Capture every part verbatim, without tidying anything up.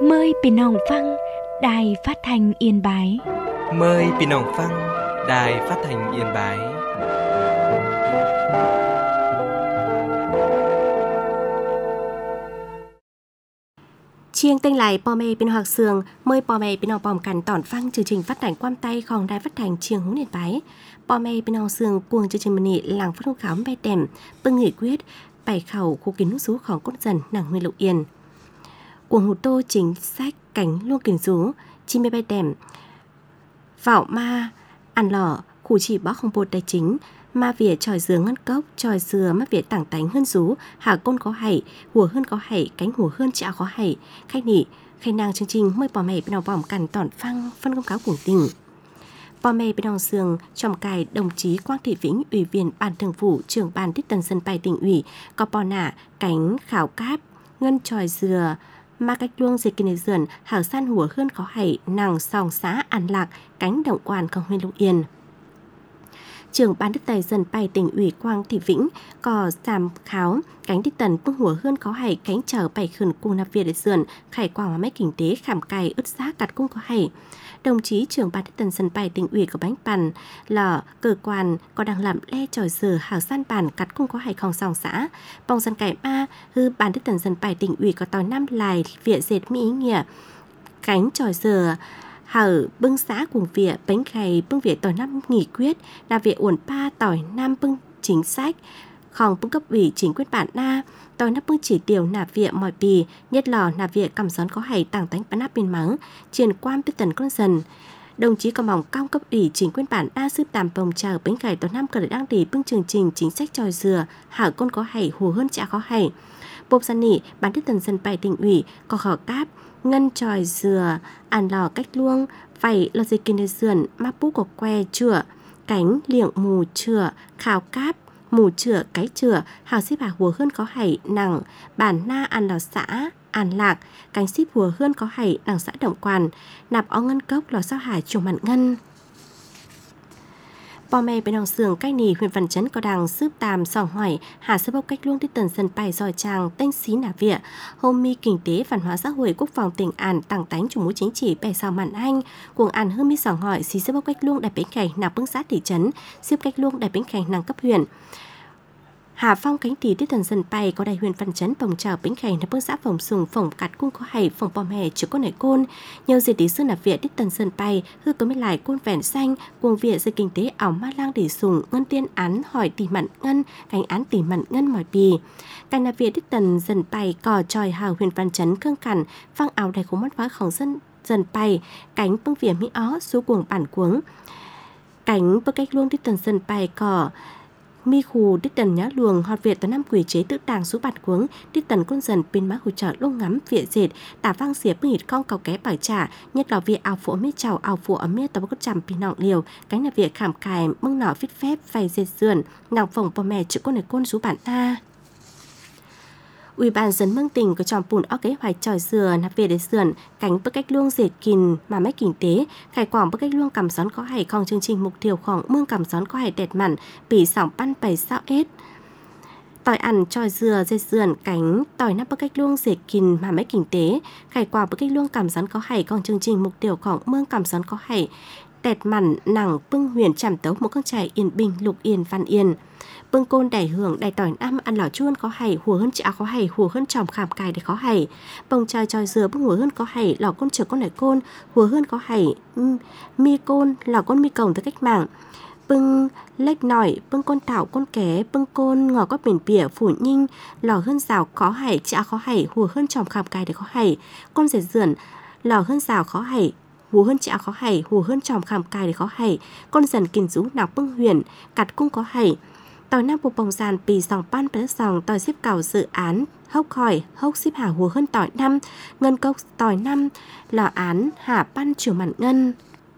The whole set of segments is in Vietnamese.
Mờiพี่น้องฟังđài phát thanh Yên Bái. Mời พี่น้องฟัง đài phát thanh Yên Bái. Chiêng tên lại bò mê bên hoặc sườn, mời bò mê bên học bòm cắn tỏn phăng chương trình phát thanh quan tayของđài phát thanh Chiêng Hướng Yên Bái. Bò mê bên học sườn cuồng chương trình mần nị làng phát thông khám bè đèm, bưng nghị quyết, bài khẩu khu kiến nút rúของcốt dần nàng nguyên lục yên. Cuồng hủ tô chính sách cánh luôn kiến rú, chim mê bay đèm, vạo ma, ăn lỏ, khu chỉ bó không bột tài chính, ma vỉa tròi dừa ngân cốc, tròi dừa mắt vỉa tảng tánh hơn rú, hà côn có hảy, hùa hơn có hảy, cánh hùa hơn chả có hảy, khách nị, khách nàng chương trình mời bò mẹ bên đầu vòng cằn tỏn phăng phân công cáo cuồng tình. Bò mẹ bên đầu sườn trong cài đồng chí Quang Thị Vĩnh, ủy viên ban thường vụ, trưởng ban tiếp tân dân bài tỉnh ủy, có bò nả, cánh khảo cáp, ngân tròi dừa, mà cách luông dệt kinh dườn, hảo san hùa hơn có hảy, nàng sòng xã An Lạc, cánh động quan công huyện Lục Yên. Trưởng ban đức tài dân bài tỉnh ủy Quang Thị Vĩnh có giảm kháo cánh đích tần bưng hùa hơn có hảy cánh chờ bảy khẩn cùng nạp việt để dườn khải quảng và máy kinh tế khảm cài ướt xác cắt cung có hảy. Đồng chí trưởng ban đức tần dân bài tỉnh ủy có bánh bàn là cơ quan có đang làm le tròi dừa hảo san bàn cắt cung có hảy không sòng xã. Bòng dân cải ma hư ban đức tần dân bài tỉnh ủy có tòi năm lài viện dệt mỹ ý nghĩa cánh tròi dừa hở bưng xã cùng viện bánh khay bưng viện tỏi năm nghỉ quyết là viện uẩn pa tỏi năm bưng chính sách không bưng cấp ủy chính quyết bản na tỏi năm bưng chỉ tiêu nạp viện mọi bì nhất lò nạp viện cầm gión có hầy tàng tánh bắn áp bên mắng triển quan biết tần con dần. Đồng chí có mỏng cao cấp ủy chính quyền bản đa sư tàm bồng chờ bánh cải tỏi năm cờ để đăng đi bưng chương trình chính sách tròi dừa hở con có hầy hùa hơn chả có hầy. Bộp gian nỉ bán tiếp tần dân bài tỉnh ủy có khỏ cáp ngân tròi dừa ăn lò cách luông vảy lò dây kinh dườn ma bú của que chửa cánh liệng mù chửa khảo cáp mù chửa cái chửa hào xếp hà hùa hơn có hảy nặng bản na ăn lò xã An Lạc cánh xếp hùa hơn có hảy nặng xã Động Quan nạp ó ngân cốc lò sao hải chuồng mặn ngân. Bò mẹ bên hồng sườn cách nì huyện Văn Chấn có đằng sướp tàm sòng hỏi hà sơ bốc cách luông đi tần dân bài dòi tràng tên xí nả viện hôm mi kinh tế văn hóa xã hội quốc phòng tỉnh An tàng tánh chủ mũ chính trị bè sao mặn anh cuồng An hơn mi sòng hỏi xí sơ bốc cách luông đại bến cảnh nạp bưng xã thị trấn xếp cách luông đại bến cảnh nàng cấp huyện. Hà phong cánh tỷ tiết tần dân bay có đại huyện Văn Chấn bồng chào bến cảnh nạp bưng xã phòng sùng phòng cắt cung có hầy phòng bò mẹ chứa con nảy côn nhiều dịp tí sư nạp viện tiết tần dân bay hư có mấy lại côn vẹn xanh cuồng viện dây kinh tế ảo ma lang để sùng ngân tiên án hỏi tỷ mặn ngân cánh án tỷ mặn ngân mỏi bì cánh nạp viện tiết tần dân bay cò tròi hào huyện Văn Chấn khương cằn phăng ảo đầy khổ mất pháของdân dân bay cánh bưng viện mỹ ó số cuồng bản cuống cánh bơ cách luôn tiết tần dân bay cò mi khu đích tần nhá luồng họt việt tới năm quỷ chế tự đàng số bạt cuống đích tần con dần bên má hù trợ lông ngắm viện dệt tả vang xỉa bưng hịt con cầu ké bảo trả nhất là việc ảo phụ mi chào ảo phụ ở miết tao có chằm pin nọng liều cánh là việc khảm cài mưng nọ vít phép vay dệt sườn nòng phòng bò mẹ chữ con này côn số bản a. Ủy ban dân mương tỉnh có tròn bùn ở kế hoạch tròi dừa nạp về để sườn cánh bức cách luông dệt kìn mà máy kinh tế khải quảng bức cách luông cầm gión có hảy không chương trình mục tiêu khoảng mương cầm gión có hảy đẹp mặn bị sỏng pan bảy sao ết tỏi ăn tròi dừa dệt sườn cánh tỏi nắp bức cách luông dệt kìn mà máy kinh tế khải quảng bức cách luông cầm gión có hảy không chương trình mục tiêu khoảng mương cầm gión có hảy đẹp mặn nặng bưng huyền chảm tấu một con trại Yên Bình Lục Yên Văn Yên bưng côn đẩy hưởng đẩy tỏi năm ăn lỏ chuôn có hảy hùa hơn chả có hảy hùa hơn tròm khảm cài để có hảy bông trai tròi dừa bưng hùa hơn có hảy lỏ côn chở con nảy côn hùa hơn có hảy mi côn lỏ côn mi cổng tới cách mạng bưng lách nỏi bưng côn thảo côn ké bưng côn ngò có biển bỉa phủ nhinh lỏ hơn rào có hảy chả có hảy hùa hơn tròm khảm cài để có hảy con dệt dườn lỏ hơn rào có hảy hùa hơn chả có hảy hùa hơn tròm khảm cài để có hảy con dần kìm rú nọc bưng huyền cắt cung có hảy tỏi nam bộ bồng sàn pì sòng pan bế sòng tỏi xếp cào dự án hốc khỏi hốc xếp hà hùa hơn tỏi năm ngân cốc tỏi năm lò án hà pan chiều mặn ngân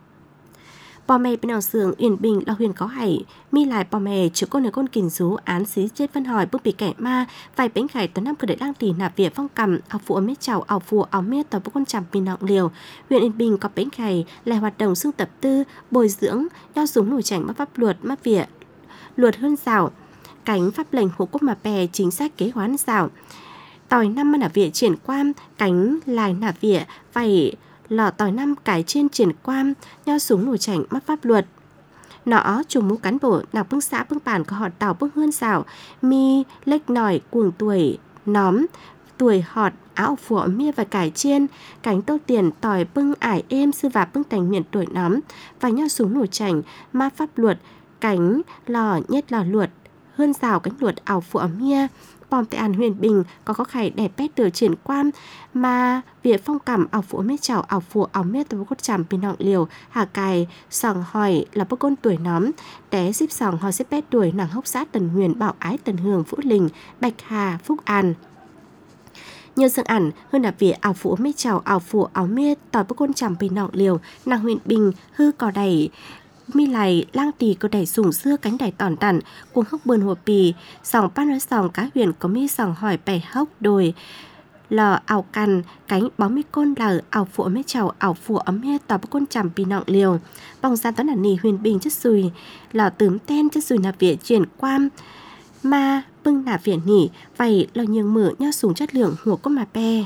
bò mè bên nào sườn Uyển Bình là huyền có hảy mi lại bò mè chứa con này con kìm rú án xí chết văn hỏi bước bị kẻ ma vài bánh khải tỏi năm cờ để đang tỉ nạp viện phong cầm ảo phụ ở mét chảo ảo phụ ảo mét tỏi bốc con chằm pì nọng liều huyện Uyển Bình có bánh khải là hoạt động xương tập tư bồi dưỡng nho súng nổi chảnh mắc pháp luật mắc viện luật hơn rào cánh pháp lệnh hộ quốc mà bè chính sách kế hoán rào tỏi năm mà nà vỉa triển quan cánh lại nà vỉa vậy lò tỏi năm cái trên triển quan nho súng nổi chảnh mắc pháp luật. Nó trùng mũ cán bộ nào bưng xã bưng bản có họt tàu bưng hơn xảo mi lếch nổi cuồng tuổi nóm tuổi họt áo phủa mia và cải chiên cánh tô tiền tỏi bưng ải êm sư và bưng thành miền tuổi nóm và nho súng nổi chảnh ma pháp luật cánh lò nhét lò luật hơn xảo cánh luật áo phủa mia bom tại an huyền bình có có khải đẹp bét từ triển quan mà việc phong cảm ảo phụ mê chảo ảo phụ ảo mê từ cốt chạm pin họng liều hà cài sòng hỏi là bốc côn tuổi nóm té xếp sòng hỏi xếp bét tuổi nàng hốc xã Tần Huyền Bảo Ái Tần Hường Vũ Linh Bạch Hà Phúc An nhiều dương ảnh hơn là việc ảo phụ mê chảo ảo phụ ảo mê tỏi bốc côn chạm pin họng liều nàng huyền bình hư cò đẩy mi lại lang tì có đẩy sủng xưa cánh đẩy tòn tặn cuồng hốc bươn hồ pì sòng pan nói sòng cá huyền có mi sòng hỏi bẻ hốc đồi lò ảo cằn cánh bóng mi côn lờ ảo phụ mấy chầu ảo phụ ấm he tỏ bốc côn chằm pì nọng liều bong ra toán là nì huyền bình chất sùi lò tướm ten chất sùi nạp viện chuyển quan ma bưng nạp viện nỉ vậy lò nhường mở nho sủng chất lượng hùa có mà pe.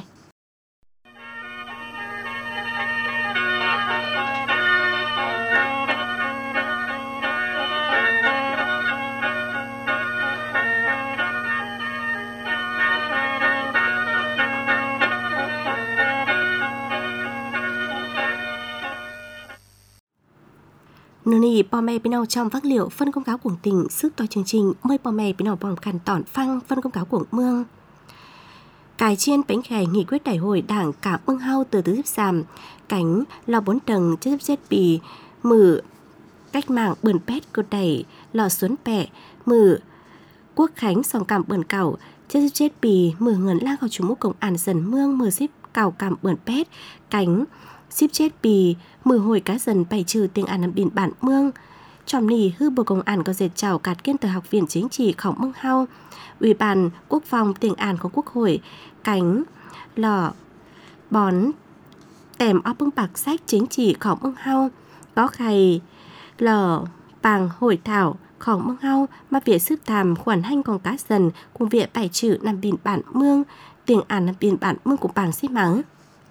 Nô nì bò mè bên nào trong phát liệu phân công cáo cuồng tình sức to chương trình mời bò mè bên nào bòm khăn tỏn phăng phân công cáo cuồng mương cài chiên bánh khè nghị quyết đại hội đảng cả mương hao từ tứ xếp giảm cánh lò bốn tầng chất xếp bì mử cách mạng bươn pét cột đẩy lò xuống bẹ mử quốc khánh sòng cảm bươn cẩu chất xếp bì mử ngần lang vào chủ mũ công an dần mương mử xếp cào cảm bươn pét cánh ship chết bì mười hồi cá dần bày trừ tiếng An nằm biển bản mương trong nì hư bộ công an có dệt chào cạt kiên từ học viện chính trị khổng mương hao ủy ban quốc phòng tiếng An của quốc hội cánh lò bón tèm óc bưng bạc sách chính trị khổng mương hao có khay lò bàng hội thảo khổng mương hao mà việc sứ tàm khoản hanh còn cá dần cùng việc bày trừ nằm biển bản mương tiếng An nằm biển bản mương của bảng xí mắng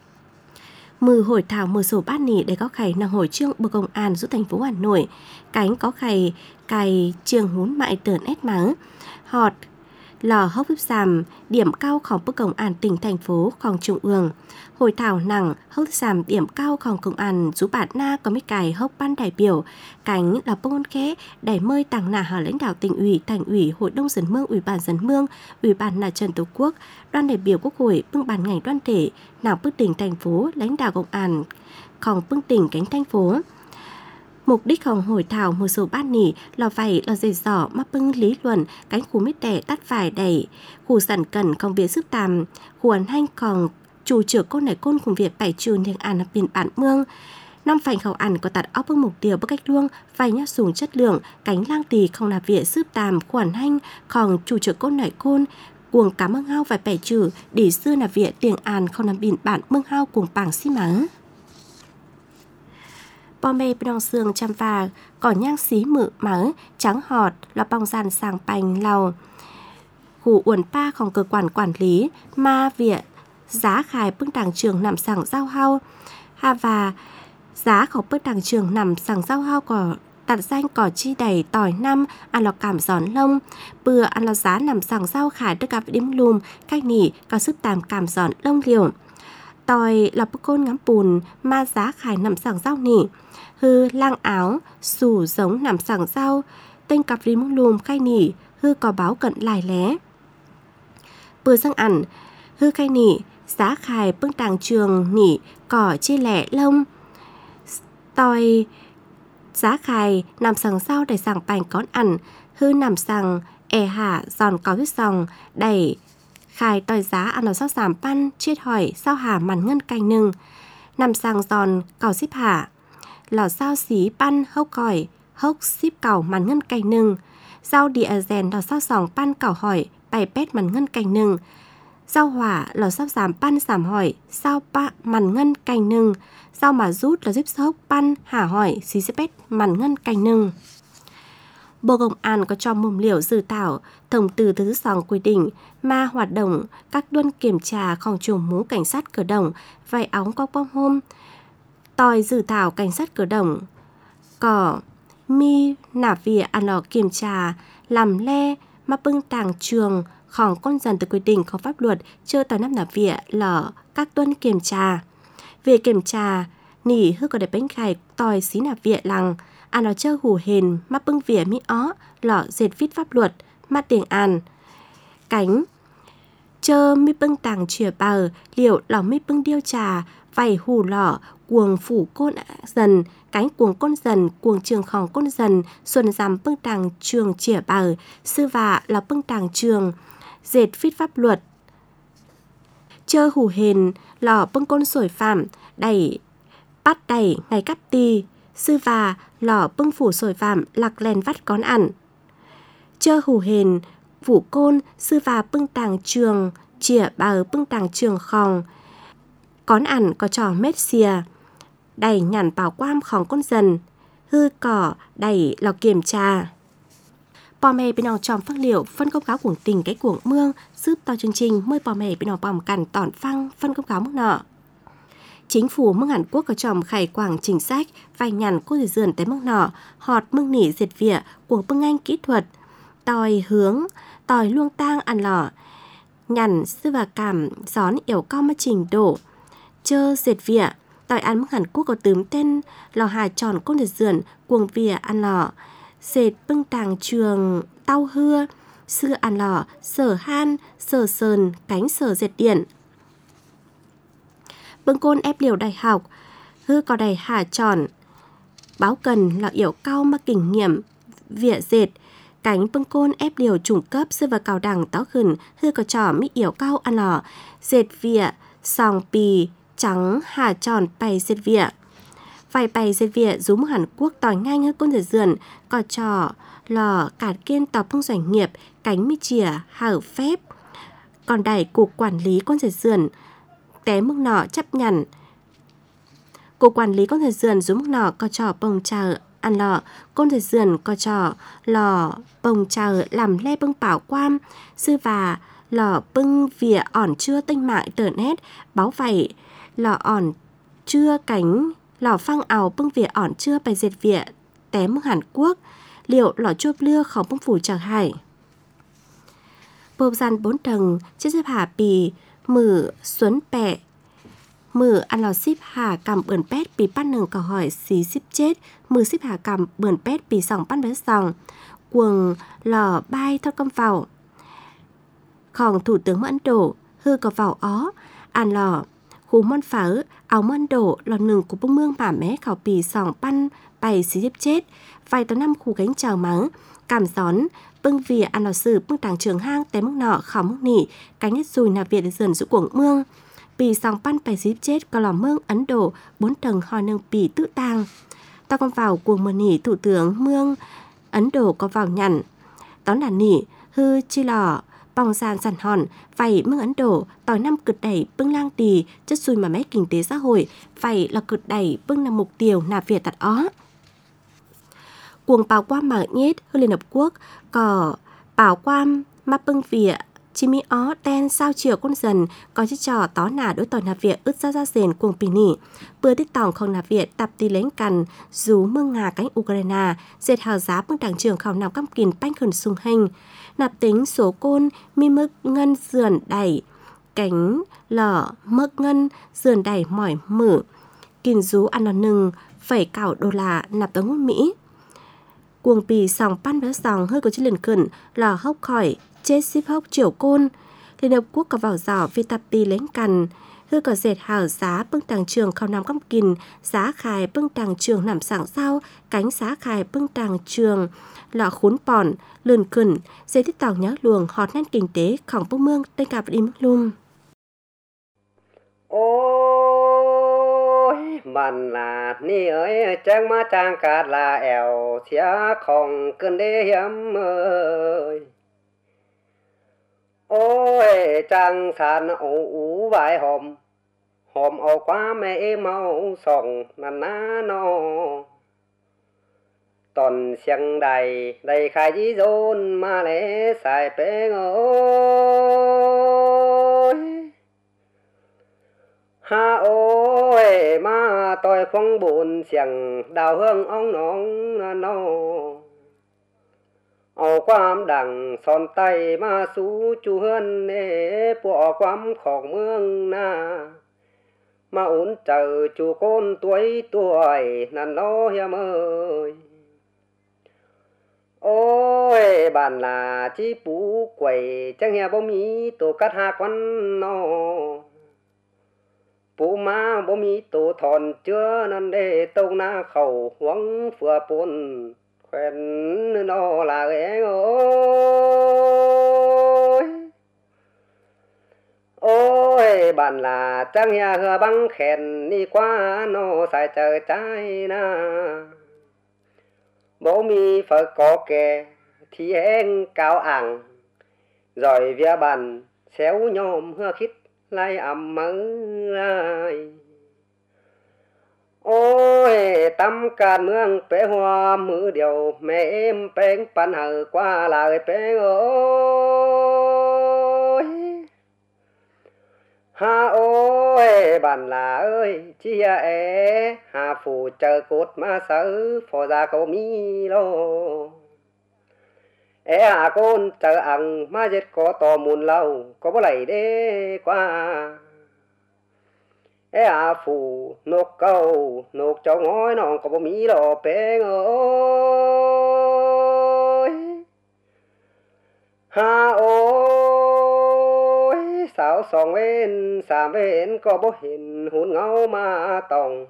mừ hội thảo mừ sổ bát nỉ để có khải năng hội trương bộ công an giúp thành phố Hà Nội cánh có khải cài trường hún mại tờn ét mắng họt lò hốc hấp giảm điểm caoของbộ công an tỉnh thành phốของtrung ương hội thảo nặng hốc giảm điểm caoของcông an giúp bạn na có mấy cài hốc ban đại biểu cánh là bông khé đẩy mơi tặng nà hà lãnh đạo tỉnh ủy thành ủy hội đông dân mương ủy ban dân mương ủy ban là Trần Tổ Quốc đoàn đại biểu quốc hội bưng bàn ngành đoàn thể nào bưng tỉnh thành phố lãnh đạo công anของbưng tỉnh cánh thành phố mục đíchของhội thảo một số bát nỉ là phải là dày dỏ mà bưng lý luận cánh khu mít đẻ tắt phải đẩy khu sản cần không việc sức tàm khu ấn hành còn chủ trưởng côn này côn cùng việc bảy trường tiếng An biên bản mương năm phành khẩu ảnh có tạt óc bưng mục tiêu bất cách luông phải nhát súng chất lượng cánh lang tì không là việc sức tàm khu ấn hành còn chủ trưởng côn này côn cuồng cá mương hao phải bảy trừ để xưa là việc tiếng An không làm biên bản mương hao cuồng bảng xí mắng bò mê bên xương chăm và cỏ nhang xí mự mắng trắng họt là bong giàn sàng bành lầu khu uẩn paของcơ quan quản lý ma viện giá khải bưng đảng trường nằm sàng giao hao ha và giáของbưng đảng trường nằm sàng giao hao có đặt danh cỏ chi đầy tỏi năm ăn lò cảm gión lông bừa ăn lò giá nằm sàng giao khải được gặp đếm lùm cách nỉ có sức tàm cảm gión lông liều tỏi là bức côn ngắm bùn ma giá khải nằm sàng giao nỉ hư lang áo sủ giống nằm sàng giao tên cặp rí mông lùm khai nỉ hư có báo cận lại lé bừa sang ẩn hư khai nỉ giá khải bưng đảng trường nỉ cỏ chi lẻ lông tỏi giá khải nằm sàng sau để sàng bành con ẩn hư nằm sàng e hạ giòn có huyết sòng đẩy khải tỏi giá ăn nó sắc giảm pan chết hỏi sao hà màn ngân canh nừng nằm sàng giòn cỏ xíp hạ lò sao xí pan hốc còi hốc xíp cỏ màn ngân canh nừng rau địa rèn lò sao sòng pan cỏ hỏi bày pét màn ngân canh nừng rau hỏa lò sao giảm pan giảm hỏi sao pa màn ngân canh nừng rau mà rút là giúp sốc pan hả hỏi xí xíp pét màn ngân canh nừng Bộ Công an có cho mồm liều dự thảo thông tư thứ sáu quy định mà hoạt động các đoàn kiểm tra không trùng mũ cảnh sát cơ động, váy áo có bom hôm, tòi dự thảo cảnh sát cơ động, có mi nả vỉa ăn lò kiểm tra, làm le, mà bưng tàng trường,ของcon dần từ quy định có pháp luật chưa tòa năm nả vỉa lở các đoàn kiểm tra. Về kiểm tra, nỉ hư có để bánh khai tòi xí nả vỉa lăng, ăn nó chơi hủ hền, mà bưng vỉa mỹ ó, lọ dệt viết pháp luật, mà tiền an. Cánh, chơ mi bưng tàng chìa bờ, liệu lọ mi bưng điêu trà, vầy hủ lọ, cuồng phủ côn dần, cánh cuồng côn dần, cuồng trường khòng côn dần, xuân giảm bưng tàng trường chìa bờ, sư vạ là bưng tàng trường, dệt viết pháp luật. Chơ hủ hền, lọ bưng côn sổi phạm, đẩy, bắt đẩy, ngày cắp ti, sư và lọ bưng phủ sổi phạm, lạc lèn vắt con ăn. Chơ hủ hền, phủ côn, sư và bưng tàng trường, chìa bờ bưng tàng trường khòng. Con ăn có trò mết xìa, đẩy nhằn bảo quam khòng con dần, hư cỏ, đẩy lò kiểm tra. Bò mẹ bên ông tròm phát liệu phân công cáo cuồng tình cái cuồng mương giúp to chương trình mời bò mẹ bên ông bòm cằn tỏn phăng phân công cáo mức nọ. Chính phủ mương Hàn Quốc có tròm khải quảng chính sách vài nhằn cô dì dườn tới mức nọ họt mương nỉ diệt vỉa cuồng bưng anh kỹ thuật tòi hướng tòi luông tang ăn lỏ nhằn sư và cảm gión yểu cao mà trình độ chơ diệt vỉa tòi ăn mương Hàn Quốc có tướm tên lò hà tròn cô dì dườn cuồng vỉa ăn lỏ dệt bưng tàng trường tao hưa sư ăn lỏ sở han sở sờn cánh sở dệt điện bưng côn ép liều đại học hư có đầy hà tròn báo cần là yểu cao mà kinh nghiệm vỉa dệt cánh bưng côn ép liều trung cấp sư và cao đẳng táo khẩn hư có trò mỹ yểu cao ăn lỏ dệt vỉa sòng pì trắng hà tròn bày dệt vỉa vài bày dệt vỉa rúm Hàn Quốc tỏi nhanh hơn côn dệt dườn có trò lò cạt kiên tàu bưng doanh nghiệp cánh mi chìa hở phép còn đẩy cục quản lý con dệt dườn té mức nọ chấp nhận. Cục quản lý con dệt dườn rúm mức nọ có trò bông chờ ăn lọ con dệt dườn có trò lò bông chờ làm le bưng bảo quam sư và lò bưng vỉa ỏn chưa tinh mạng tờ nét báo vậy lò ỏn chưa cánh lò phăng ảo bưng vỉa ỏn chưa bài dệt vỉa té mức Hàn Quốc liệu lò chua lưa khó bưng phủ chờ hải. Bộp gian bốn tầng chiếc xếp hà bì mử xuấn bẹ mử ăn lò xíp hà cầm bườn pét bì bắt nừng cầu hỏi xí xíp chết mử xíp hà cầm bườn pét bì sòng bắt bé sòng cuồng lò bay theo cơm vào khòng thủ tướng Ấn Độ hư có vào ó ăn lò khu môn phở áo môn đổ lò nừng của bông mương mà mé khảo bì sòng pan bày xí xíp chết vài tàu năm khu gánh chào mắng cảm gión bưng vỉa ăn lò sử bưng tàng trường hang té mức nọ khảo mức nỉ cánh hết xùi nà viện dần giữ cuồng mương bì sòng pan bày xí chết có lò mương Ấn Độ bốn tầng hò nâng bì tự tàng ta còn vào cuồng mờ nỉ thủ tướng mương Ấn Độ có vào nhằn đó là nỉ hư chi lò bong gian sàn hòn vậy mương Ấn Độ tỏi năm cực đẩy bưng lang tì chất xùi mà mét kinh tế xã hội vậy là cực đẩy bưng là mục tiêu nà việt tạt ó cuồng bảo quam mà nhết hư Liên Hợp Quốc có bảo quam mà bưng vỉa chi mi ó ten sao chiều con dần có chiếc trò tó nà đối tỏi nà việt ứt ra ra rền cuồng pì nỉ bữa tích tòng không nà việt tập tì lấy cằn rú mương ngà cánh Ukraine dệt hào giá bưng tàng trường khảo nào căm kìn banh khẩn sung hình nạp tính số côn mi mức ngân dườn đẩy cánh lở mực ngân dườn đẩy mỏi mử kìn rú ăn lò nừng phẩy cảo đô la nạp tống ngôn Mỹ cuồng pì sòng pan béo sòng hơi có chiếc liền khẩn lò hốc khỏi chết ship hốc triều côn Liên Hợp Quốc có vào giỏ vì tập tì lấy cằn hư có dệt hào giá bưng tàng trường khảo nằm căm kìn giá khai bưng tàng trường nằm sảng sau cánh giá khai bưng tàng trường lọ khốn bòn lườn khẩn dây tích tàu nhá luồng hot nét kinh tế khỏng bông mương tên cạp đi mức lum. Ôi mình là ni ơi trang má trang cả là ẻo thía không cơn đê hiếm ơi ôi trang sàn ủ ủ vài hôm hôm ổ quá mẹ mau sòng nà ná nó tòn xiang đầy đầy khai dí dôn mà lẽ xài bế ôi ha ôi mà tôi không buồn xiang đào hương ong nóng nó ao quam đằng son tay mà sú chu hơn nê bỏ quam khổng mương na mà ổn chờ chu con tuổi tuổi nàn nó hiểm ơi ôi bạn là chỉ bú quẩy chẳng hè bố mí tổ cắt hạ quán nó bố má bố mí tổ thòn chưa nên để tông na khẩu hoang phừa bồn quen nó là ghé ôi ôi bạn là chẳng hè hừa băng khen đi qua nó xài chờ trái na bố mi phải có kè thì em cao ẳng rồi vía bàn xéo nhôm hưa khít lại ẩm mơ ai ôi tâm can mương bé hoa mưa điều mẹ em bén pan hờ qua lại bé ơi ha ôi bạn là ơi chia é hà phù chờ cốt mà sợ phò ra câu mi lô é hà côn chờ ăn mà giết có to muôn lâu có bó lầy đê qua é hà phù nộp câu nộp cho ngói non có bó mi lô bé ơi ha ôi sao song bên sàm bên có bố hình hôn ngâu mà tòng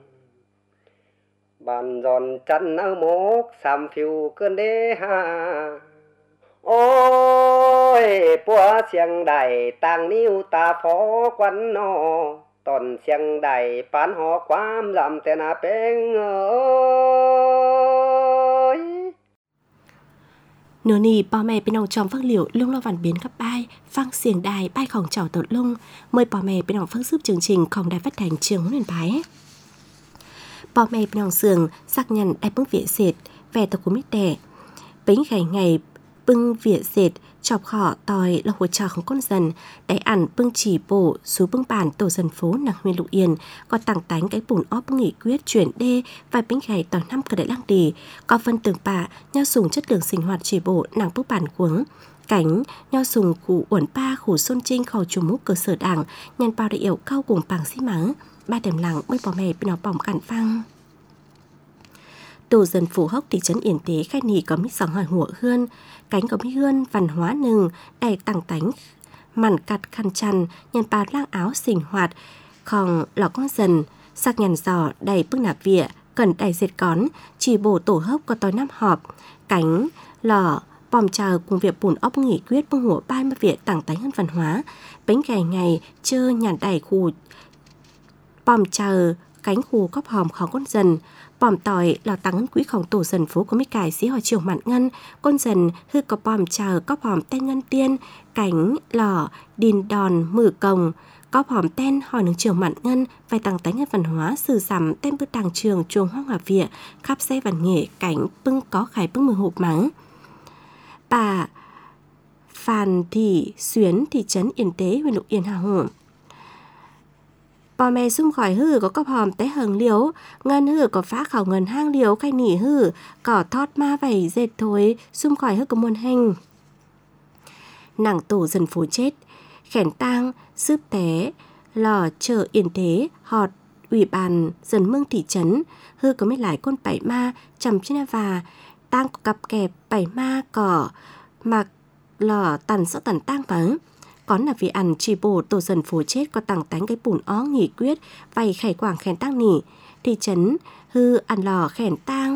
bàn giòn chân ở mốc sàm phiêu cơn đê ha ôi bùa xiang đầy tàng níu ta phó quán nó tòn xiang đầy bán họ quám giảm tên à bên ơi nửa nì bò mẹ bên ông trong phăng liệu lung lo vằn biến khắp bay phăng xiềng đài bay khổng chảo tột lung mời bò mẹ bên ông phăng giúp chương trình khổng đài phát thành trường huấn luyện bái bò mẹ bên ông sườn xác nhận đài bưng vỉa dệt về tàu của mít đẻ bánh ngày ngày bưng vỉa dệt chọc khỏ tòi là hồ trò không con dần đáy ẩn bưng chỉ bộ số bưng bản tổ dân phố nặng huyện Lục Yên có tặng tánh cái bùn óp bưng nghị quyết chuyển đê và bánh ngày tỏi năm cờ đại lăng đì có phân tường bạ nhau dùng chất lượng sinh hoạt chỉ bộ nặng bức bản cuống cánh nhau dùng cụ uẩn pa khủ xôn trinh khẩu chủ mũ cơ sở đảng nhàn bao đại yểu cao cùng bằng xí mắng ba đềm lặng mới bỏ mẹ bên nó bỏng cạn phăng tổ dân phủ hốc thị trấn Yên Tế khai nì có mít sòng hỏi hủa hươn cánh có mít hươn văn hóa nừng đầy tăng tánh mặn cặt khăn chăn nhân bao lang áo sinh hoạt khòng lò con dần sắc nhàn giò đầy bức nạp vỉa cần đầy dệt cón chỉ bổ tổ hốc có tối năm họp cánh lò bòm chờ cùng việc bùn ốc nghị quyết bưng hủa ba mươi vỉa tăng tánh hơn văn hóa bánh ngày ngày chơ nhàn đầy khu bòm chờ cánh khu cóp hòm khó con dần bòm tỏi lò tăng quỹ khổng tổ dân phố có mấy cải xí hỏi chiều mặn ngân con dần hư có bòm chờ cóp hòm tên ngân tiên cánh lò đìn đòn mử cồng cóp hòm tên hỏi nướng chiều mặn ngân vài tăng tánh ngân văn hóa sử giảm tên bức đàng trường chuồng hoang hòa vỉa khắp xe văn nghệ cảnh bưng có khải bưng mười hộp mắng bà Phan Thị Xuyến thị trấn Yên Tế huyện Lục Yên Hà Hồ bò mẹ xung khỏi hư có cóp hòm té hờn liếu ngân hư có phá khảo ngân hang liếu khai nỉ hư cỏ thót ma vẩy dệt thối xung khỏi hư có muôn hình nàng tổ dân phố chết khẻn tang sướp té lò chợ Yên Tế họt ủy ban dân mương thị trấn hư có mấy lại con bảy ma chầm trên và tang có cặp kẹp bảy ma cỏ mặc lò tần sợ tần tang vắng còn là vì ăn chỉ bổ tổ dân phố chết có tặng tánh cái bùn ó nghị quyết vay khải quảng khen tang nỉ thị trấn hư ăn lò khen tang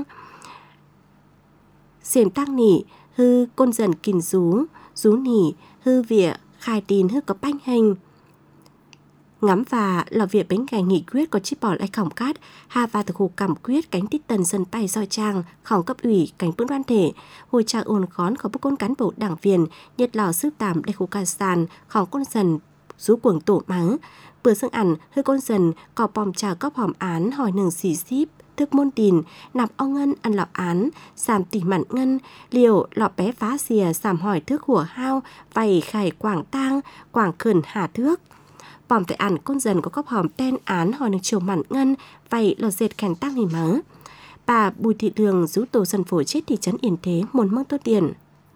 xiềm tang nỉ hư côn dần kìn rú rú nỉ hư vỉa khai tin hư có bánh hình ngắm và lò vỉa bánh ngày nghị quyết có chip bỏ lại khổng cát hà và thực hù cảm quyết cánh tít tần dân bay doi trang khổng cấp ủy cánh bươn đoan thể hồi trang ồn khón có bức côn cán bộ đảng viên nhiệt lò sướp tàm đầy khu ca sàn khổng côn dần rú cuồng tổ mắng bữa dương ẩn hư côn dần có bòm trà cóp hòm án hỏi nừng xì xíp thức môn đình, nạp ông ngân ăn lọ án, sàm tỉ mặn ngân, liều lọ bé phá xìa sàm hỏi thước hùa hao, vầy khải quảng tang, quảng khẩn hà thước. Bòm tại ăn con dần có cốc hòm ten án hỏi được chiều mặn ngân, vầy lọ dệt kèn tăng hình mớ. Bà Bùi Thị Đường rú tổ sân phổ chết thị trấn Yên Thế muốn mong tốt tiền.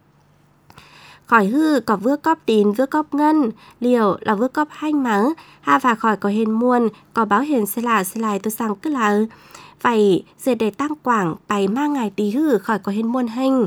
Khỏi hư có vưa cóp tín vưa cóp ngân, liều là vưa cóp hanh mớ, ha và khỏi có hên muôn, có báo hên sẽ là sẽ lại tôi sang cứ là vậy dệt để tăng quảng bày mang ngày tí hư khỏi có hên muôn hanh.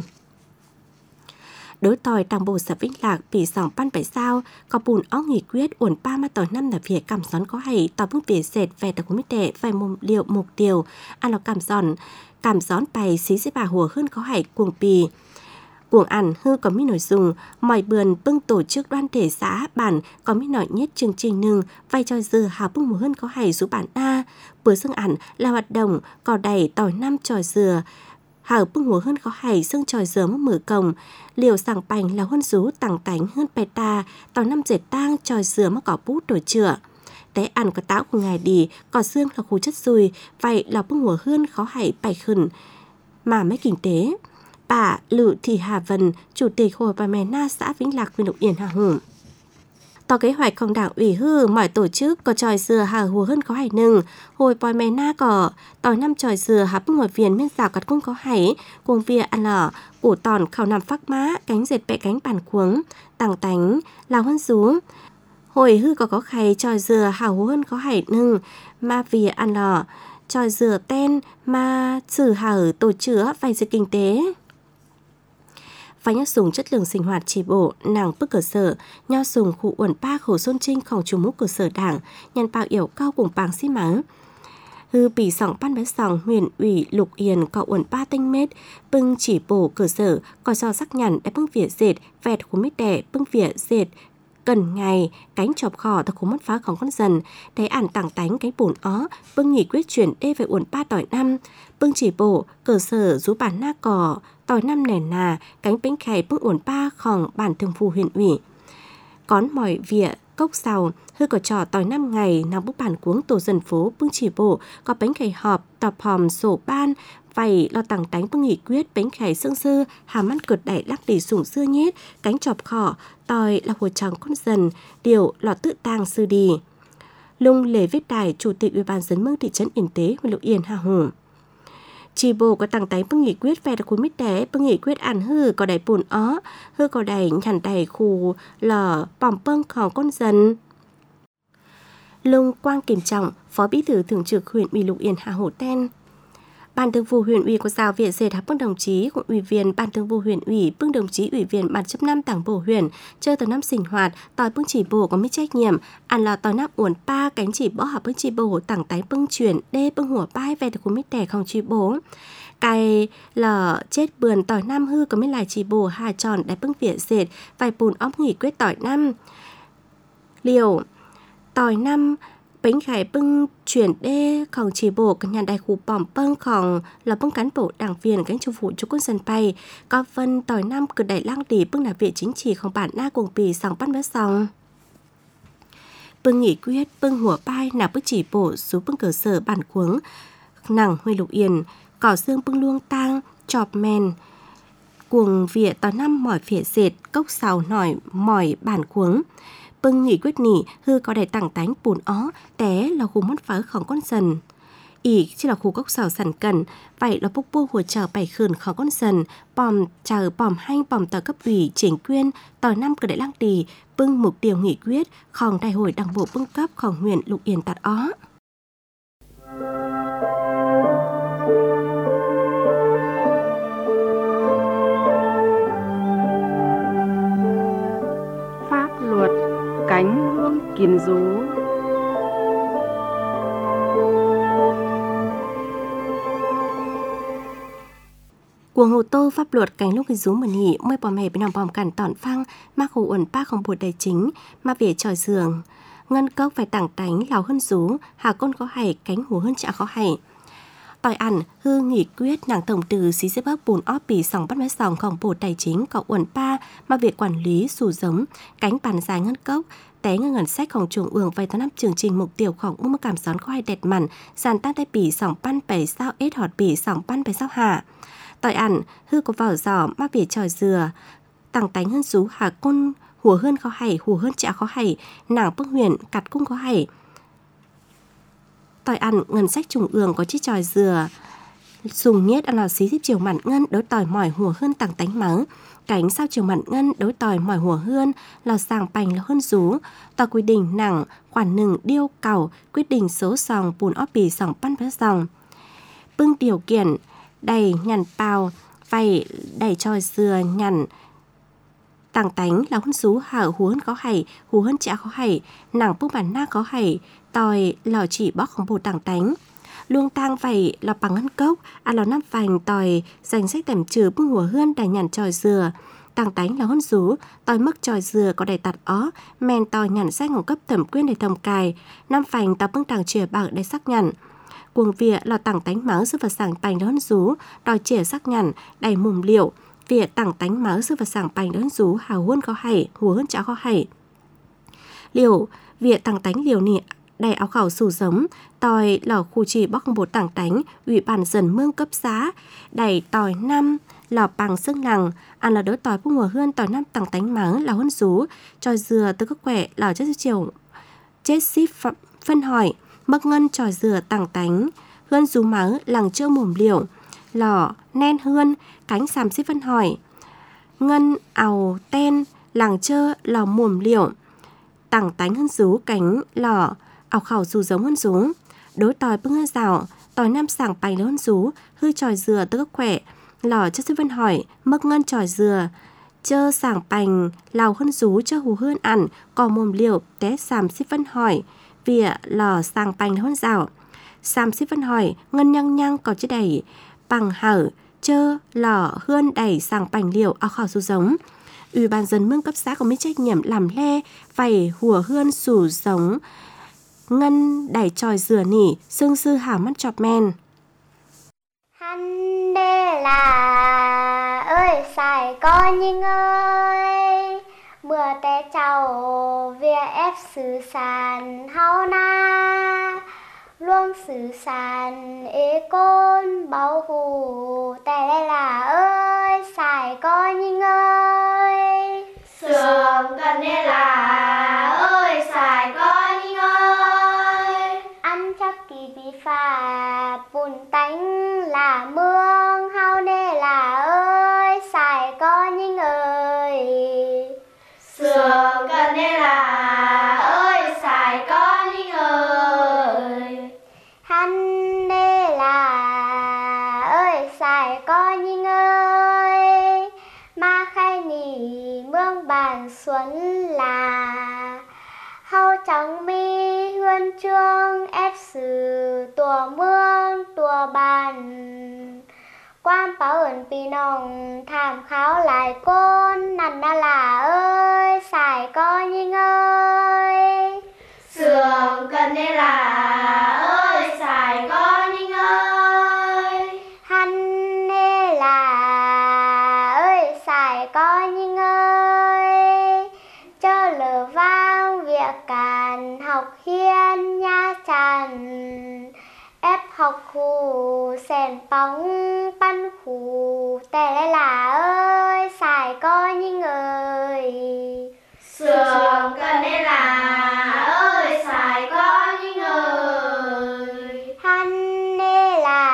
Đối tòi tàng bồ sở Vĩnh Lạc bị sòng pan bảy sao, có bùn óc nghỉ quyết uẩn ba mà tỏi năm là việc cảm gión có hay tỏ bước về dệt về tờ của mít đệ vài mồm liệu mục điều, ăn là cảm giòn, cảm gión bày xí sẽ bà hùa hơn có hay cuồng pì. Cuồng ăn hư có mấy nội dung, mọi bườn bưng tổ chức đoàn thể xã bản có mấy nội nhất chương trình nâng, vai trò dừa hào bưng mùa hơn có hay rú bản A. Bữa xương ăn là hoạt động có đầy tỏi năm tròi dừa, hào bưng mùa hơn có hay xương tròi dừa mất mở cổng, liều sàng bành là huân rú tàng tánh hơn bè ta, tỏi năm dệt tang tròi dừa mất cỏ bút đổi chữa. Té ăn có táo của ngài đi, có xương là khu chất dùi, vậy là bưng mùa hơn khó hay bày khẩn mà mấy kinh tế. Bà Lự Thị Hà Vân, Chủ tịch Hội bà mẹ Na xã Vĩnh Lạc, huyện Lục Yên Hà Hùng. Tỏ kế hoạch không đảng ủy hư mọi tổ chức có tròi dừa hà hùa hơn có hải nừng, Hội bà mẹ Na có tỏi năm tròi dừa hà bưng ngồi viên miên rào cắt cũng có hải, cùng vía ăn lỏ, củ tòn khảo nằm phác má, cánh dệt bẹ cánh bàn cuống, tàng tánh, lào hơn rú. Hội hư có có khay tròi dừa hà hùa hơn có hải nừng, mà vía ăn lỏ, tròi dừa ten, mà xử hà ở tổ chứa vài sự kinh tế. Và nhau dùng chất lượng sinh hoạt chỉ bộ, nàng bức cơ sở, nhau dùng khu uẩn ba khổ xôn trinh khổng chủ mục cơ sở đảng, nhân bào yểu cao cùng bảng xí mắng. Hư bị sòng ban bé sòng huyện ủy Lục Yên có uẩn ba tinh mét, bưng chỉ bộ cơ sở, có do sắc nhằn đã bưng vỉa dệt, vẹt của mít đẻ, bưng vỉa dệt, cần ngày, cánh chọc khỏ ta khổ mất pháของcon dần, thấy ản tảng tánh cánh bùn ó, bưng nghỉ quyết chuyển đê về uẩn ba tỏi năm, bưng chỉ bộ, cơ sở rú bản na cỏ, tỏi năm nẻ nà, cánh bánh khải bưng uẩn ba khỏng bản thường phù huyện ủy. Cón mỏi vỉa, cốc sào, hư có trò tỏi năm ngày, nào bức bản cuống tổ dân phố bưng chỉ bộ, có bánh khải họp, tọp hòm sổ ban, vậy lo tàng tánh bưng nghỉ quyết bánh khải xương sư, hàm ăn cượt đẩy lắc đi sủng xưa nhét, cánh chọp khỏ, tỏi là hồ trắng con dần, điều lọ tự tàng sư đi. Lung Lê Viết Đài, Chủ tịch Ủy ban dân mương thị trấn Yên Tế, huyện Lục Yên Hà Hùng. Chỉ bộ có tàng tánh bưng nghỉ quyết về đặc khu mít đẻ, bưng nghỉ quyết ăn hư có đầy bùn ó, hư có đầy nhằn đầy khu lò bỏng bưng khỏng con dần. Lung Quang Kiểm Trọng, Phó Bí thư Thường trực huyện ủy Lục Yên Hà Hồ Ten. Ban Thường vụ huyện ủy có giao viện dệt hấp bưng đồng chí của ủy viên Ban Thường vụ huyện ủy, bưng đồng chí ủy viên Ban chấp năm Đảng bộ huyện, chơi tờ năm sinh hoạt, tỏi bưng chỉ bộ có mấy trách nhiệm, ăn lò tỏi năm uốn ba cánh chỉ bó hấp bưng chỉ bộ, tảng tái bưng chuyển, đê bưng hùa bai về được của mấy tẻ không chỉ bố. Cày lò chết bườn tỏi năm hư có mấy lại chỉ bồ hà tròn đáy bưng vỉa dệt, vài bùn óc nghỉ quyết tỏi năm. Liều tỏi năm bánh khải bưng chuyển đê khổng chỉ bộ các nhà đại khu bỏng bưng khổng là bưng cán bộ đảng viên cánh chủ phụ cho quân dân bay có phân tỏi năm cực đại lang đi bưng là viện chính trị không bản na cùng bì sòng bắt bé sòng bưng nghỉ quyết bưng hùa bai nào bức chỉ bộ xuống bưng cơ sở bản cuống nằng huy Lục Yên cỏ xương bưng luông tang chọp men cuồng vỉa tỏi năm mỏi phỉa dệt cốc xào nỏi mỏi bản cuống bưng nghỉ quyết nỉ hư có đầy tảng tánh bùn ó té là khu mất phá khổng con dần ỉ chỉ là khu gốc xào sẵn cần vậy là bốc bô hùa chờ bảy khẩn khổng con dần bòm chờ bòm hanh bòm tờ cấp ủy chỉnh quyên tỏi năm cửa đại lang tì bưng mục tiêu nghỉ quyết khổng đại hội đảng bộ bưng cấp khổng huyện Lục Yên tạt ó. Pháp luật cánh hương kiên rú. Cuồng hồ tô pháp luật cánh lúc cái rú mà nhỉ mới bỏ mẹ bên nòng bòm cản tọn phăng mà khổ uẩn ba không bột đầy chính mà về tròi giường ngân cốc phải tảng tánh lào hơn rú hà con có hay cánh hồ hơn chả có hay Tỏi ăn hư nghị quyết nàng tổng từ xí xếp bác bùn óp bì sòng bắt máy sòngของbộ tài chính cậu uẩn pa mà việc quản lý sủ giống cánh bàn dài ngân cốc té ngân ngân sáchของtrung ương vay tháng năm chương trình mục tiêuของmua cảm xón khoai đẹp mặn sàn tan tay bì sòng pan bảy sao ết họt bì sòng pan bảy sao hạ tỏi ăn hư có vào giỏ mà việc tròi dừa tăng tánh hơn rú hà côn hùa hơn khó hay hùa hơn chả khó hay nàng bức huyền cặt cung khó hay tỏi ăn ngân sách trung ương có chiếc tròi dừa dùng nhét ăn lò xí tiếp chiều mặn ngân đối tỏi mỏi hùa hơn tăng tánh mắng cánh sao chiều mặn ngân đối tỏi mỏi hùa hơn lò sàng bành là hơn rú tỏi quy định nặng khoản nừng điêu cầu quyết định số sòng bùn óp bì sòng pan phá sòng bưng điều kiện đầy nhằn bao vay đầy tròi dừa nhằn tàng tánh là hơn rú hở hú hơn có hay hú hơn chả có hay nàng bưng bản na có hay tỏi lò chỉ bócของbộ tàng tánh luông tang vầy lò bằng ngân cốc à lò năm vành tỏi dành sách tẩm trừ bưng hùa hươn đầy nhằn tròi dừa tàng tánh là hôn rú tỏi mức tròi dừa có đầy tạt ó men tỏi nhằn sách ngủ cấp thẩm quyên đầy thầm cài năm vành tao bưng tàng chìa bạc đầy sắc nhằn cuồng vịa lò tàng tánh máu sư vật sảng bành đó hôn rú đòi chìa sắc nhằn đầy mùm liệu vịa tàng tánh máu sư vật sảng bành đó hôn rú hào huân có hay hùa hơn chả có hay liều vịa tàng tánh liều nị đầy áo khẩu sủ giống tỏi lò khu trì bóc không bột tảng tánh ủy ban dần mương cấp giá đầy tỏi năm lò bằng sức lằng ăn là đỡ tỏi phúc mùa hươn tỏi năm tảng tánh mắng là huân rú tròi dừa từ các quẻ lò chất chiều chết ship phân hỏi mắc ngân tròi dừa tảng tánh hươn rú mắng lằng trơ mồm liều lò nen hươn cánh xàm ship phân hỏi ngân ào ten lằng trơ lò mồm liều tảng tánh hươn rú cánh lò ảo khẩu rú giống hơn rú đối tỏi bưng hơn rào tỏi năm sảng bành hơn rú hư tròi dừa từ các khỏe lò chất sư vân hỏi mực ngân tròi dừa chơ sảng bành lào hơn rú chơ hù hơn ăn cò mồm liều té sàm sư vân hỏi vỉa lò sảng bành hơn rào sàm sư vân hỏi ngân nhăng nhăng có chứ đầy bằng hở chơ lò hơn đầy sảng bành liều ảo khẩu rú giống ủy ban dân mương cấp xã có mấy trách nhiệm làm le vầy hùa hươn sủ giống ngân đẩy tròi dừa nỉ sương sư hảo mắt chọp men hắn đê là ơi xài con nhưng ơi mưa té trầu vía ép xứ sàn hao na luôn xứ sàn ế côn bao hù té đây là ơi xài con nhưng ơi sườn cần đê là ơi xài con nhưng ơi ăn chắc kỳ bị phạt bùn tánh là mương hao nê là ơi xài con nhưng ơi sườn cần đê là ơi xài con nhưng ơi hắn nê là ơi xài con nhưng ơi ma khai nỉ mương bàn xuân là hao trắng mi huân chương ép sử tùa mương tùa bàn quan bảo ẩn pì nòng tham khảo lại côn nằn na là ơi xài con nhưng ơi sườn cần đê là ơi xài con nhưng ơi hắn nê là ơi xài con nhưng ơi chơ lờ vang việc càn học hiên nha tràn ép học hù sèn bóng pan hù tè đây là ơi xài con nhưng ơi sườn cần đê là ơi xài con nhưng ơi hắn nê là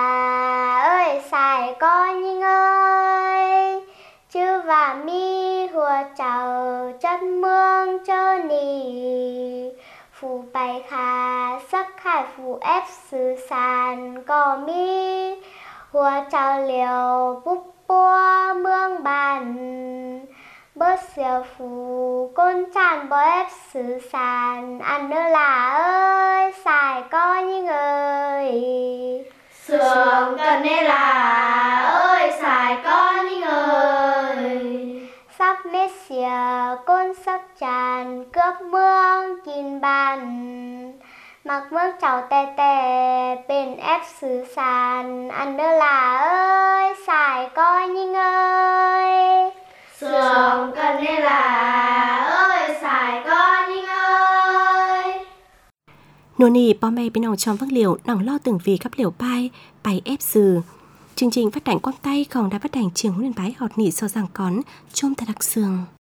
ơi xài con nhưng ơi chư và mi hùa chào chân mương chơ nì phù bày khả sắc khải phù ép xứ sàn cò mi hùa chào liều búp bua mương bàn bớt xìa phù côn tràn bó ép xứ sàn ăn nữa là ơi xài con nhưng ơi sườn cần đê là ơi xài con nhưng ơi sắp mết xìa côn sắc tràn cướp mương kín bàn mặc mướt cháu tè tè bên ép xứ sàn ăn đơ là ơi xài coi nhinh ơi sườn cần nên là ơi xài coi nhinh ơi Nô nì bò mẹ bên ông trong vác liều nòng lo từng vì các liều bay bay ép xứ. Chương trình phát hành quang tay còn đã phát hành trường huấn luyện bái họt nỉ so rằng con trôm thật đặc sương.